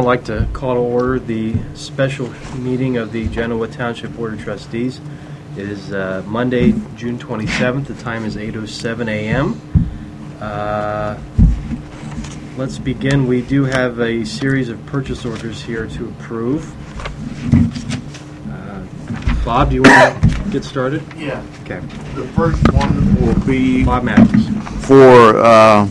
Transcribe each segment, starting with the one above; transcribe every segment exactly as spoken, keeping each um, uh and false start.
I'd like to call to order the special meeting of the Genoa Township Board of Trustees. It is uh, Monday, June twenty-seventh. The time is eight oh seven a m Uh, let's begin. We do have a series of purchase orders here to approve. Uh, Bob, do you want to get started? Yeah. Okay. The first one will be Bob Matthews. for uh,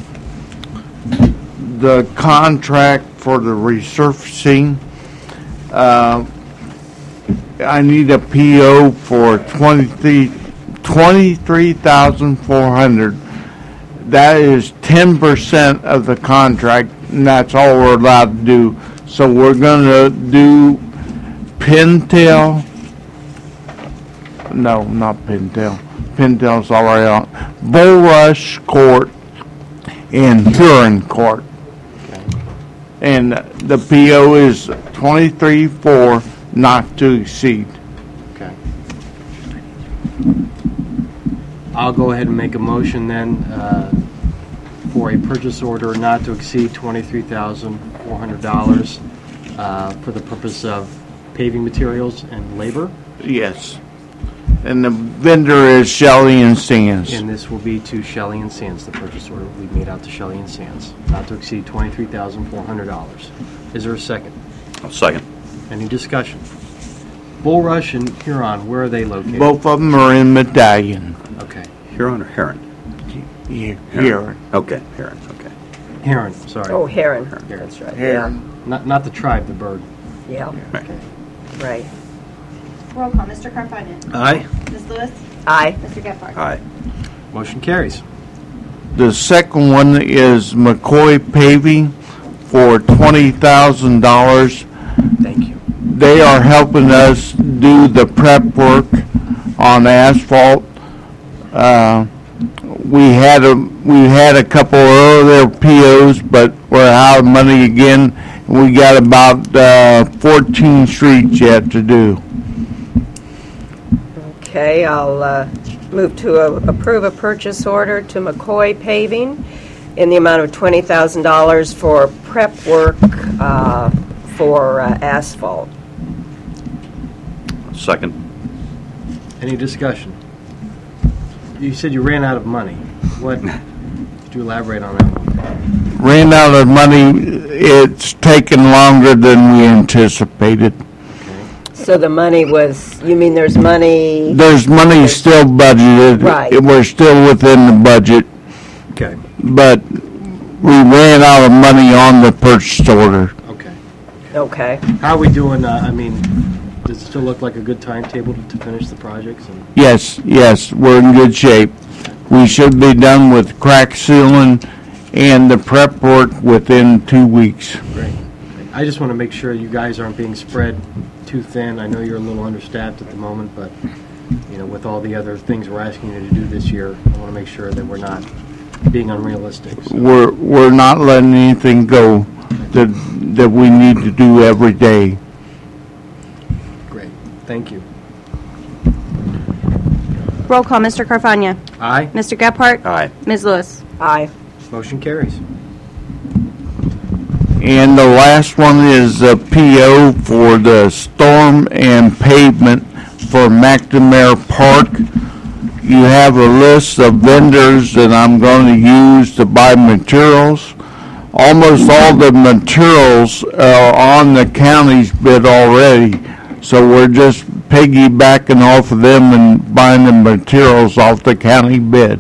the contract for the resurfacing. Uh, I need a P O for twenty-three thousand four hundred. That is ten percent of the contract, and that's all we're allowed to do. So we're going to do Pintail. No, not Pintail. Pintail's already on. Bulrush Court and Huron Court. And the P O is twenty-three four, not to exceed. Okay. I'll go ahead and make a motion then uh, for a purchase order not to exceed twenty-three thousand four hundred dollars uh, for the purpose of paving materials and labor. Yes. And the vendor is Shelley and Sands. And this will be to Shelley and Sands. The purchase order will be made out to Shelley and Sands, not to exceed twenty-three thousand four hundred dollars. Is there a second? I'll second. Any discussion? Bulrush and Huron, where are they located? Both of them are in Medallion. Okay. Huron or Heron? Yeah, Huron. Okay, Heron, okay. Heron, sorry. Oh, heron. Heron. That's right. Huron. Not, not the tribe, the bird. Yeah, Right. Okay. right. Roll call, Mister Carfagna. Aye. Miz Lewis. Aye. Mister Gephardt. Aye. Motion carries. The second one is McCoy Paving for twenty thousand dollars. Thank you. They are helping us do the prep work on asphalt. Uh, we had a we had a couple of other P Os, but we're out of money again. We got about uh, fourteen streets yet to do. Okay, I'll uh, move to uh, approve a purchase order to McCoy Paving in the amount of twenty thousand dollars for prep work uh, for uh, asphalt. Second. Any discussion? You said you ran out of money. What? Could you elaborate on that one? Ran out of money. It's taken longer than we anticipated. So the money was, you mean there's money? There's money still budgeted. Right. We're still within the budget, Okay. but we ran out of money on the purchase order. Okay. Okay. How are we doing? Uh, I mean, does it still look like a good timetable to, to finish the projects? And Yes, yes, we're in good shape. We should be done with crack sealing and the prep work within two weeks. great. I just want to make sure you guys aren't being spread too thin. I know you're a little understaffed at the moment, but you know, with all the other things we're asking you to do this year, I want to make sure that we're not being unrealistic. So, We're, we're not letting anything go that, that we need to do every day. great. Thank you. Roll call, Mister Carfagna. Aye. Mister Gephardt. Aye. Miz Lewis. Aye. Motion carries. And the last one is a P O for the storm and pavement for McNamara Park. You have a list of vendors that I'm going to use to buy materials. Almost all the materials are on the county's bid already, so we're just piggybacking off of them and buying the materials off the county bid.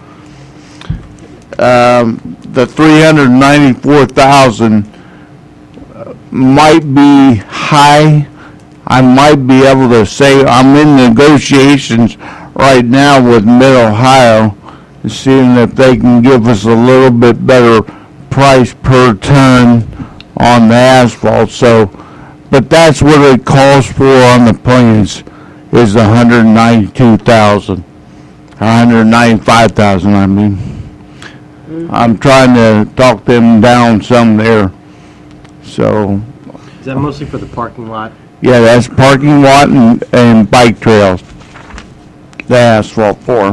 Um, the three hundred ninety-four thousand uh, might be high. I might be able to say I'm in negotiations right now with Mid-Ohio, seeing if they can give us a little bit better price per ton on the asphalt. So, but that's what it calls for on the plans, is one hundred ninety-two thousand, one hundred ninety-five thousand. I mean. I'm trying to talk them down some there. So, Is that mostly for the parking lot? yeah, that's parking lot and, and bike trails. The asphalt for 'em.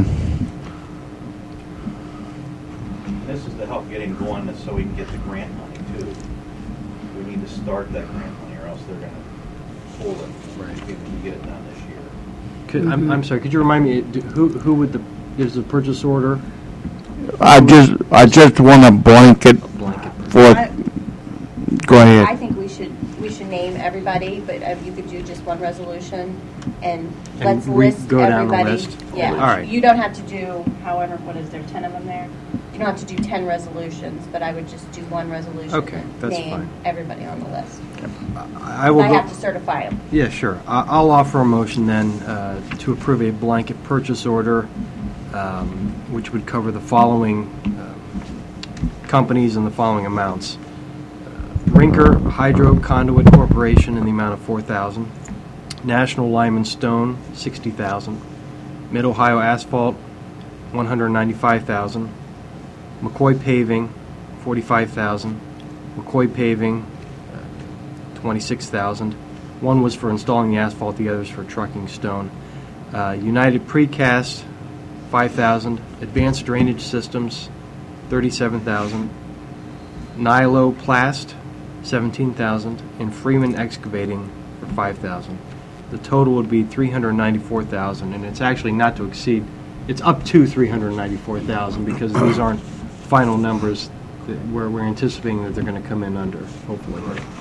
This is to help getting going so we can get the grant money too. We need to start that grant money, or else they're gonna pull it. Right. If we get it done this year. Could, I'm, I'm sorry, could you remind me, do- who, who would the, is the purchase order I just, I just want a blanket a blanket? for, I go I ahead. think we should, we should name everybody, but uh, you could do just one resolution, and And let's we list go down the everybody. list? Yeah. All right. You don't have to do, however, what is there, ten of them there? You don't have to do ten resolutions, but I would just do one resolution. Okay, and that's name fine. everybody on the list. I will I go- have to certify them. Yeah, sure. I- I'll offer a motion then uh, to approve a blanket purchase order, um, which would cover the following um, companies and the following amounts. Uh, Rinker Hydro Conduit Corporation in the amount of four thousand dollars. National Lime and Stone, sixty thousand dollars. Mid-Ohio Asphalt, one hundred ninety-five thousand dollars. McCoy Paving, forty-five thousand dollars. McCoy Paving, twenty-six thousand dollars. One was for installing the asphalt, the other's for trucking stone. Uh, United Precast, five thousand dollars. Advanced Drainage Systems, thirty-seven thousand dollars. Nilo Plast, seventeen thousand dollars. And Freeman Excavating for five thousand dollars. The total would be three hundred ninety-four thousand dollars, and it's actually not to exceed, it's up to three hundred ninety-four thousand dollars because these aren't final numbers that we're, we're anticipating that they're going to come in under, hopefully.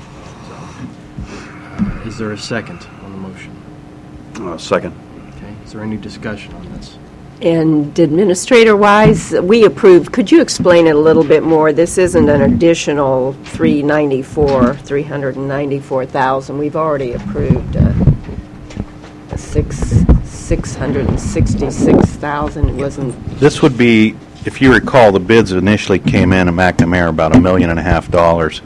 Uh, Is there a second on the motion? Uh, Second. Okay, is there any discussion on this? And administrator-wise, we approved, could you explain it a little bit more? This isn't an additional three ninety-four, three hundred ninety-four thousand. We've already approved uh, a six, six hundred sixty-six thousand. It wasn't, This would be, if you recall, the bids initially came in at McNamara about a million and a half dollars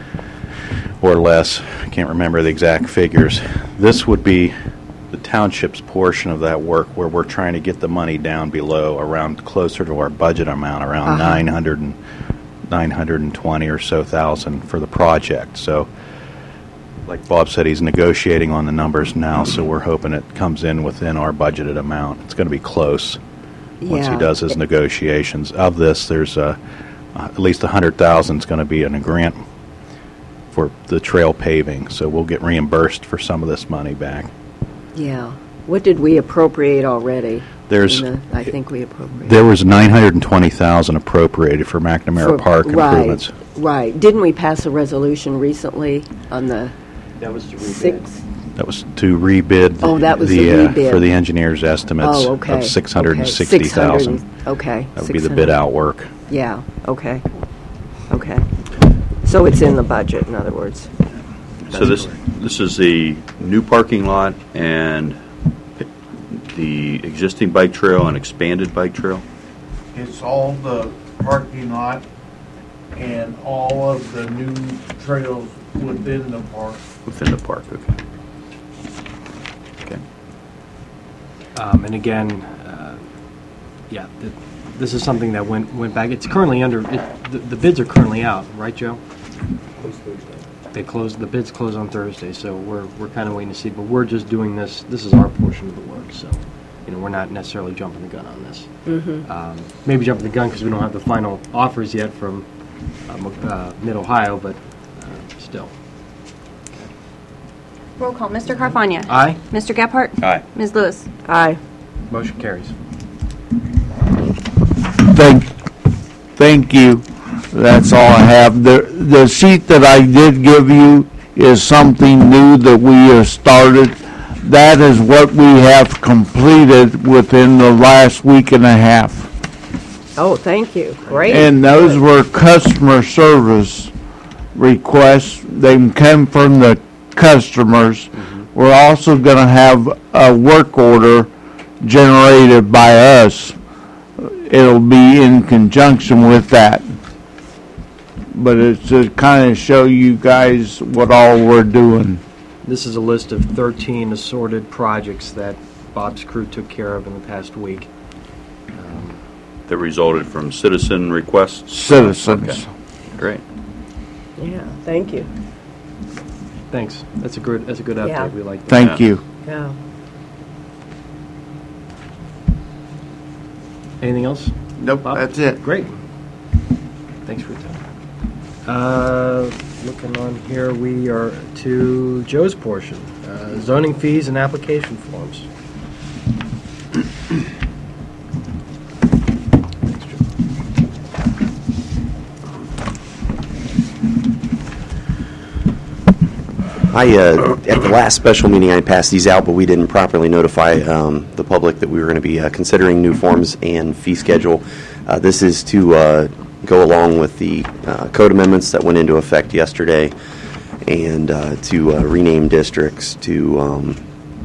or less. I can't remember the exact figures. This would be the township's portion of that work where we're trying to get the money down below around closer to our budget amount, around Uh-huh. nine hundred and nine hundred twenty or so thousand for the project. So like Bob said, he's negotiating on the numbers now, so we're hoping it comes in within our budgeted amount. It's going to be close once he Yeah. does his negotiations. Of this, there's uh, uh, at least one hundred thousand is going to be in a grant for the trail paving, so we'll get reimbursed for some of this money back. yeah. What did we appropriate already? There's, In the- I think we appropriated. there was nine hundred twenty thousand appropriated for McNamara For- Park right, improvements. Right. Didn't we pass a resolution recently on the That was to six? That was to rebid. Oh, that was the uh, rebid. For the engineer's estimates Oh, okay. of six hundred Okay. sixty thousand. six hundred, okay. That would be the six hundred. bid out work. Yeah, okay, okay. So it's in the budget, in other words. So this, this is the new parking lot and the existing bike trail and expanded bike trail? It's all the parking lot and all of the new trails within the park. Within the park, okay. Okay. Um, And again, uh, yeah, th- this is something that went, went back, it's currently under, it- the the bids are currently out, right, Joe? They closed, the bids close on Thursday, so we're, we're kind of waiting to see, but we're just doing this, this is our portion of the work, so, you know, we're not necessarily jumping the gun on this. Um, Maybe jumping the gun because we don't have the final offers yet from uh, Mo- uh, Mid-Ohio, but uh, still. Roll call, Mister Carfagna. Aye, Mister Gephardt. Aye. Miz Lewis. Aye. motion carries. Thank, thank you. That's all I have. The, the sheet that I did give you is something new that we have started. That is what we have completed within the last week and a half. Oh, thank you, great. And those were customer service requests. They come from the customers. We're also going to have a work order generated by us. It'll be in conjunction with that. But it's to kind of show you guys what all we're doing. This is a list of thirteen assorted projects that Bob's crew took care of in the past week. Um, That resulted from citizen requests? Citizens. Okay. Great. Yeah, thank you, Thanks. That's a good, that's a good Yeah. update. We like that. Thank Yeah. you. yeah. Anything else? Nope, Bob? that's it. Great. Thanks for your time. Uh, looking on here, we are to Joe's portion, uh, zoning fees and application forms. I, uh, at the last special meeting, I passed these out, but we didn't properly notify um, the public that we were going to be uh, considering new forms and fee schedule. Uh, this is to uh, go along with the uh, code amendments that went into effect yesterday, and uh, to uh, rename districts, to um,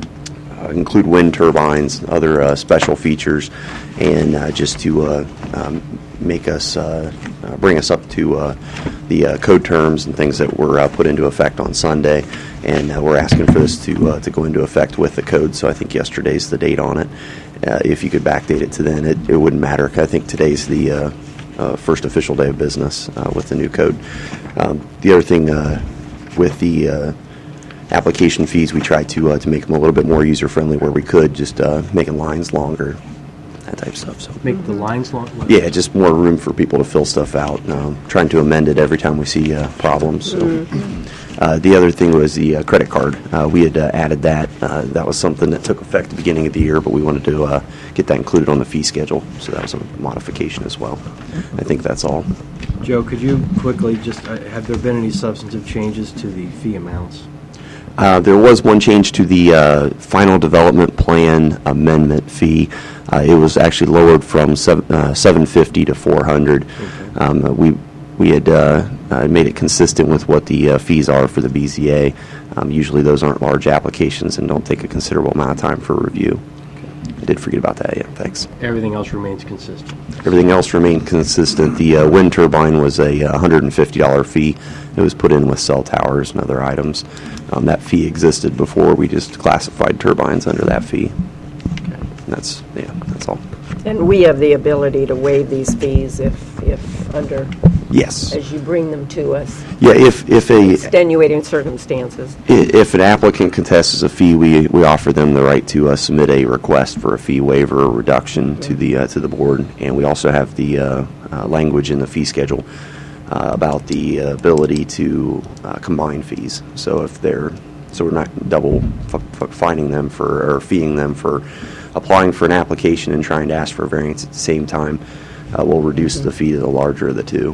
uh, include wind turbines, other uh, special features, and uh, just to uh, um, make us, uh, uh, bring us up to uh, the uh, code terms and things that were uh, put into effect on Sunday. And uh, we're asking for this to uh, to go into effect with the code, so I think yesterday's the date on it. Uh, if you could backdate it to then, it, it wouldn't matter. I think today's the uh, uh, first official day of business uh, with the new code. Um, the other thing uh, with the uh, application fees, we tried to uh, to make them a little bit more user-friendly where we could, just uh, making lines longer, that type of stuff. So Make the lines long? yeah, just more room for people to fill stuff out. Um, trying to amend it every time we see uh, problems. So. Uh, the other thing was the uh, credit card. Uh, we had uh, added that. Uh, that was something that took effect at the beginning of the year, but we wanted to uh, get that included on the fee schedule. So that was a modification as well. I think that's all. Joe, could you quickly just, uh, have there been any substantive changes to the fee amounts? Uh, there was one change to the uh, final development plan amendment fee. Uh, it was actually lowered from seven, uh, seven fifty to four hundred. Okay. Um, we we had uh, uh, made it consistent with what the uh, fees are for the B Z A. Um, usually those aren't large applications and don't take a considerable amount of time for review. Okay. I did forget about that. Yeah, thanks. Everything else remains consistent. Everything else remained consistent. The uh, wind turbine was a uh, one hundred fifty dollars fee. It was put in with cell towers and other items. Um, that fee existed before. We just classified turbines under that fee. Okay. And that's, yeah, that's all. And we have the ability to waive these fees if, if under, yes, as you bring them to us, yeah, if, if a, extenuating circumstances. i- if an applicant contests a fee, we, we offer them the right to uh, submit a request for a fee waiver or reduction to the, uh, to the board. And we also have the uh, uh, language in the fee schedule uh, about the uh, ability to uh, combine fees. So if they're, so we're not double f- f- fining them for, or feeing them for applying for an application and trying to ask for a variance at the same time. Uh, we'll reduce the fee to the larger of the two.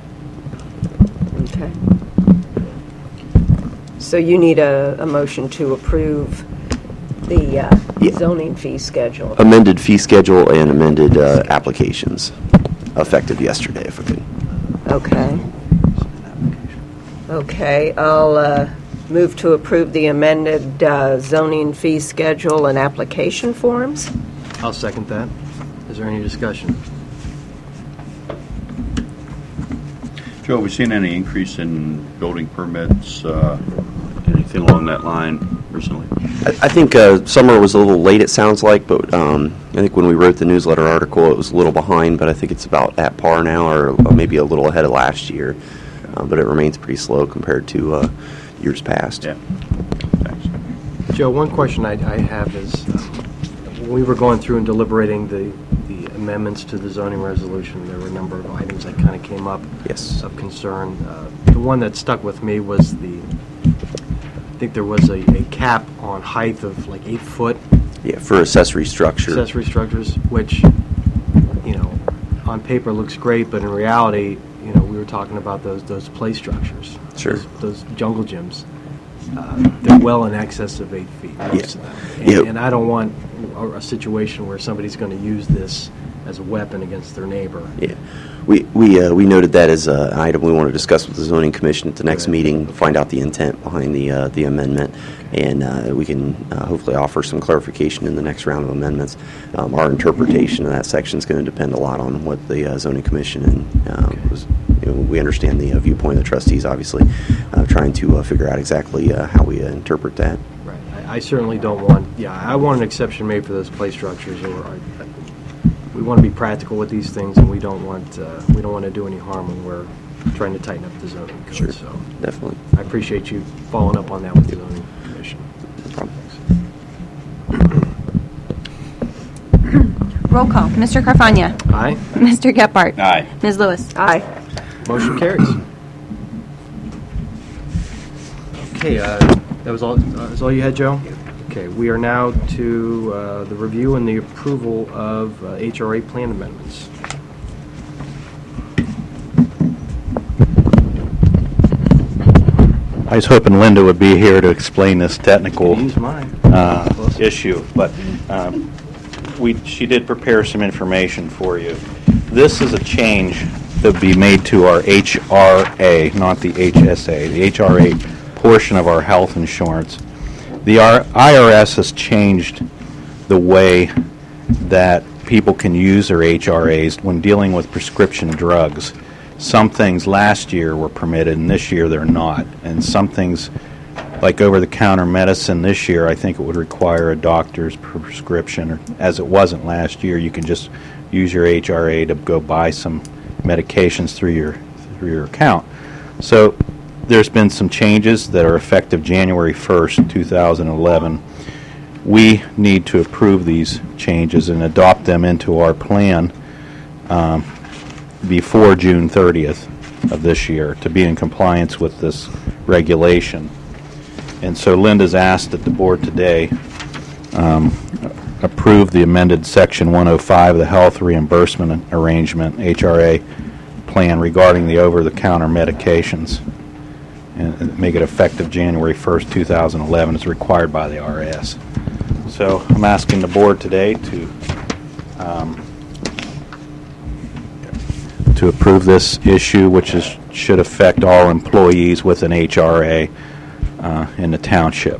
Okay. So you need a, a motion to approve the uh, Yeah. zoning fee schedule. Amended fee schedule and amended uh, applications, effective yesterday, if I could. Okay. Okay, I'll uh, move to approve the amended uh, zoning fee schedule and application forms. I'll second that. Is there any discussion? Joe, have we seen any increase in building permits, uh, anything along that line recently? I, I think uh, summer was a little late, it sounds like, but um, I think when we wrote the newsletter article, it was a little behind, but I think it's about at par now, or maybe a little ahead of last year. Uh, but it remains pretty slow compared to uh, years past. Yeah. Thanks. Joe, one question I, I have is, um, when we were going through and deliberating the, the amendments to the zoning resolution, there were a number of items that kind of came up Yes. of concern. Uh, the one that stuck with me was the, I think there was a, a cap on height of like eight foot Yeah, for accessory structure. accessory structures, which, you know, on paper looks great, but in reality, you know, we were talking about those those play structures. Sure. Those, those jungle gyms. Uh, they're well in excess of eight feet, most of them. And, Yeah. and I don't want a, a situation where somebody's going to use this as a weapon against their neighbor. Yeah, we we uh, we noted that as uh, an item we want to discuss with the zoning commission at the next Right. meeting. Find out the intent behind the uh, the amendment, and uh, we can uh, hopefully offer some clarification in the next round of amendments. Um, our interpretation of that section is going to depend a lot on what the uh, zoning commission and uh, Okay. was. You know, we understand the uh, viewpoint of the trustees, obviously, uh, trying to uh, figure out exactly uh, how we uh, interpret that. Right. I, I certainly don't want, yeah, I want an exception made for those play structures, or I, I, we want to be practical with these things, and we don't want, uh, we don't want to do any harm when we're trying to tighten up the zoning code. Sure. So Definitely. I appreciate you following up on that with the zoning commission. No problem. Roll call. Mister Carfagna. Aye. Mister Gephardt. Aye. Miz Lewis. Aye. Motion carries. Okay, uh, that was all, uh, is all you had, Joe? Okay, we are now to uh, the review and the approval of uh, H R A plan amendments. I was hoping Linda would be here to explain this technical Use mine. uh, issue, but um, we, she did prepare some information for you. This is a change that would be made to our H R A, not the H S A, the H R A portion of our health insurance. The R- I R S has changed the way that people can use their H R As when dealing with prescription drugs. Some things last year were permitted, and this year they're not. And some things, like over-the-counter medicine this year, I think it would require a doctor's prescription. Or, as it wasn't last year, you can just use your H R A to go buy some medications through your through your account. So there's been some changes that are effective January first, two thousand eleven. We need to approve these changes and adopt them into our plan um, before June thirtieth of this year to be in compliance with this regulation. And so Linda's asked that the board today um, approve the amended Section one oh five of the Health Reimbursement Arrangement, H R A, plan regarding the over-the-counter medications and make it effective January first, two thousand eleven as required by the I R S. So I'm asking the board today to um, to approve this issue, which is should affect all employees with an H R A uh, in the township.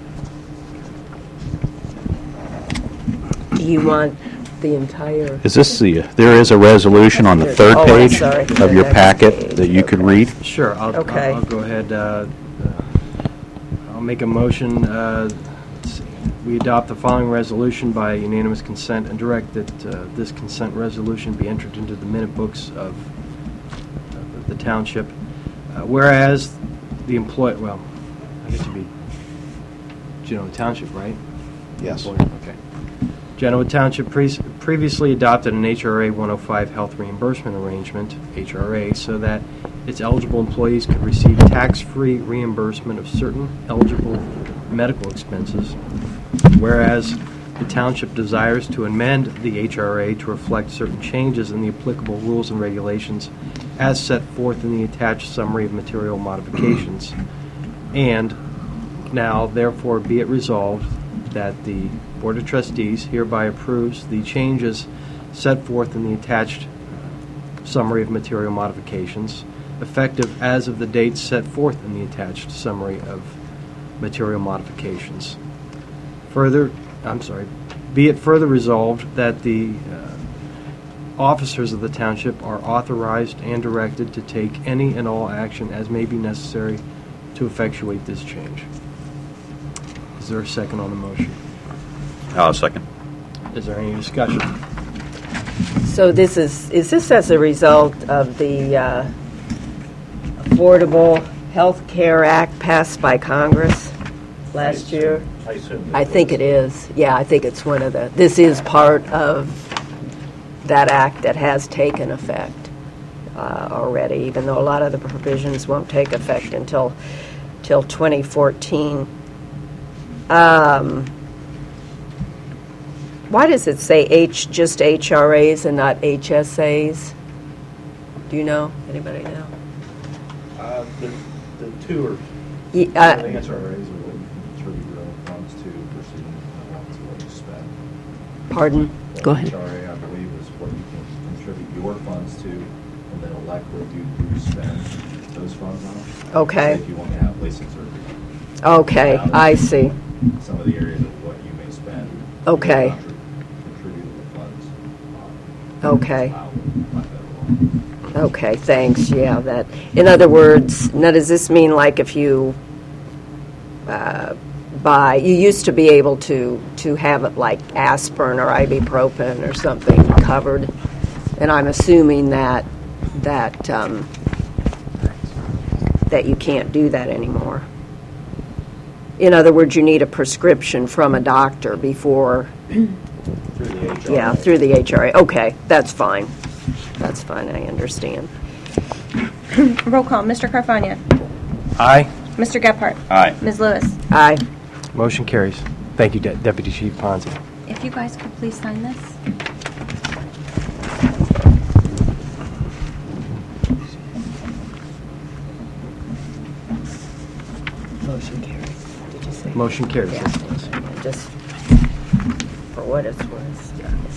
You want the entire... Is this the, there is a resolution on the third Oh, I'm page sorry. of your Next packet page. that you could read? Sure, I'll, Okay. I'll, I'll go ahead. Uh, uh, I'll make a motion. Uh, let's see. We adopt the following resolution by unanimous consent and direct that uh, this consent resolution be entered into the minute books of uh, the township. Uh, whereas the employee, well, I guess it'd be Genoa Township, right? Yes. Employer, okay. Genoa Township pre- previously adopted an H R A one oh five health reimbursement arrangement, H R A, so that its eligible employees could receive tax-free reimbursement of certain eligible medical expenses. Whereas the township desires to amend the H R A to reflect certain changes in the applicable rules and regulations as set forth in the attached summary of material modifications. And now, therefore, be it resolved that the Board of Trustees hereby approves the changes set forth in the attached summary of material modifications, effective as of the date set forth in the attached summary of material modifications. Further, I'm sorry, be it further resolved that the uh, officers of the township are authorized and directed to take any and all action as may be necessary to effectuate this change. Is there a second on the motion? I'll second. Is there any discussion? So this is, is this as a result of the uh, Affordable Health Care Act passed by Congress last year? I assume. I think it is. Yeah, I think it's one of the, this is part of that act that has taken effect uh, already, even though a lot of the provisions won't take effect until, till twenty fourteen. Um, why does it say H, just H R As and not H S As? Do you know? Anybody know? Uh, the, the two are, Ye- I uh, think H R As are what you can contribute your own funds to versus the ones what you spend. Pardon? Go ahead. H R A, I believe, is what you can contribute your funds to and then elect what you do spend those funds on. Okay. Say if you want to have license or Okay, I see. some of the areas of what you may spend. Okay. you contrib- Contribute the funds. um, Okay. allowed by federal law. Okay, thanks, yeah, that, in other words, now does this mean like if you uh, buy, you used to be able to, to have it like aspirin or ibuprofen or something covered, and I'm assuming that, that, um, that you can't do that anymore. In other words, you need a prescription from a doctor before, Through the H R A. yeah, through the H R A. Okay, that's fine. That's fine, I understand. Roll call. Mister Carfagna. Aye. Mister Gephardt? Aye. Miz Lewis? Aye. Motion carries. Thank you, De- Deputy Chief Ponzi. If you guys could please sign this. Motion carried. Did you say? Motion carries. Yeah. Just for what it's worth.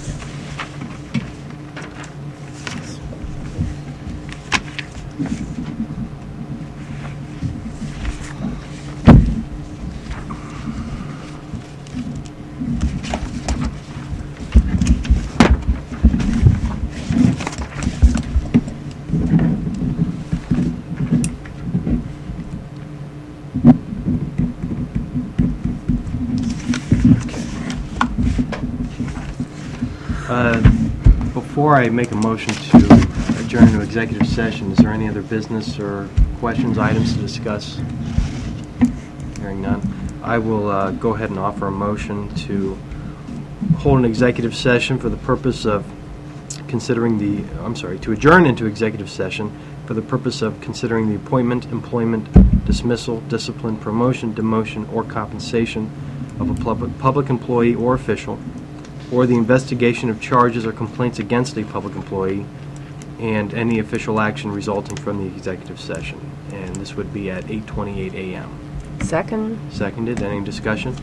Uh, Before I make a motion to adjourn to executive session, is there any other business or questions, items to discuss? Hearing none. I will uh, go ahead and offer a motion to hold an executive session for the purpose of considering the, I'm sorry, to adjourn into executive session for the purpose of considering the appointment, employment, dismissal, discipline, promotion, demotion, or compensation of a public public employee or official, or the investigation of charges or complaints against a public employee, and any official action resulting from the executive session. And this would be at eight twenty-eight a m Second? Seconded. Any discussion?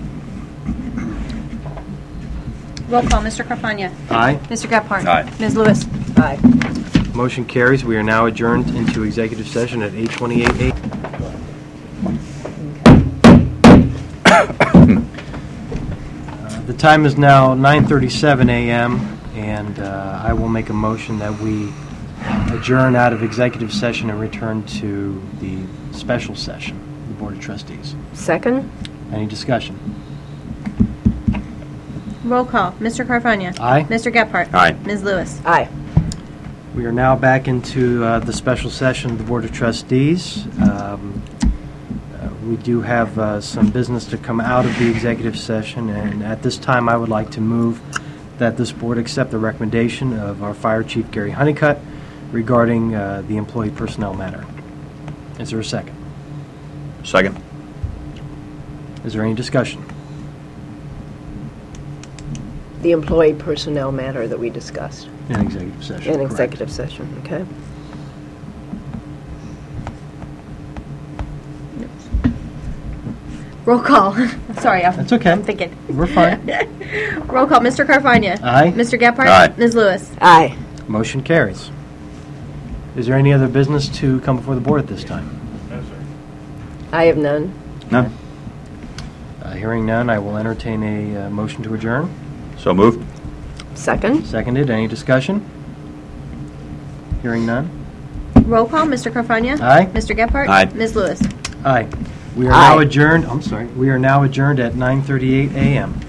Roll call, Mister Carfagna? Aye. Mister Gephardt? Aye. Miz Lewis? Aye. Motion carries. We are now adjourned into executive session at eight twenty-eight a m The time is now nine thirty-seven a m, and uh, I will make a motion that we adjourn out of executive session and return to the special session of the Board of Trustees. Second? Any discussion? Roll call, Mister Carfagna? Aye. Mister Gephardt? Aye. Miz Lewis? Aye. We are now back into uh, the special session of the Board of Trustees. Um, uh, We do have uh, some business to come out of the executive session, and at this time, I would like to move that this board accept the recommendation of our Fire Chief, Gary Honeycutt, regarding uh, the employee personnel matter. Is there a second? Second. Is there any discussion? The employee personnel matter that we discussed In executive session. in correct. executive session, okay? Roll call. Sorry, I'm, That's okay. I'm thinking. We're fine. Roll call, Mister Carfagna? Aye. Mister Gephardt? Aye. Miz Lewis? Aye. Motion carries. Is there any other business to come before the board at this time? I have none. No. Uh, Hearing none, I will entertain a uh, motion to adjourn. So moved. Second? Seconded. Any discussion? Hearing none. Roll call, Mister Carfagna? Aye. Mister Gephardt? Aye. Miz Lewis? Aye. We are Aye. now adjourned, I'm sorry, we are now adjourned at nine thirty-eight a m